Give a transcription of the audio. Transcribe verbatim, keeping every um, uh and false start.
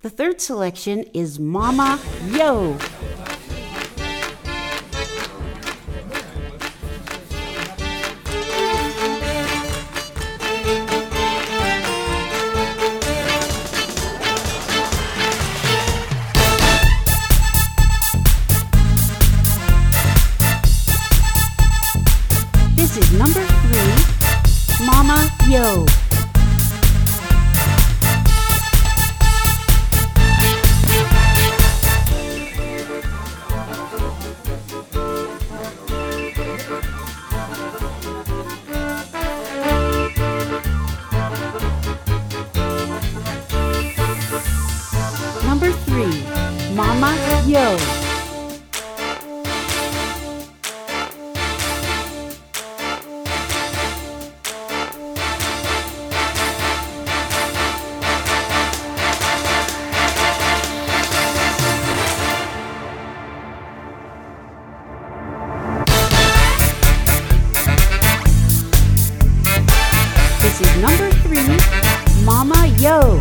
The third selection is Mama Yo. This is number three, Mama Yo. Number three, Mama Yo. This is number three, Mama Yo.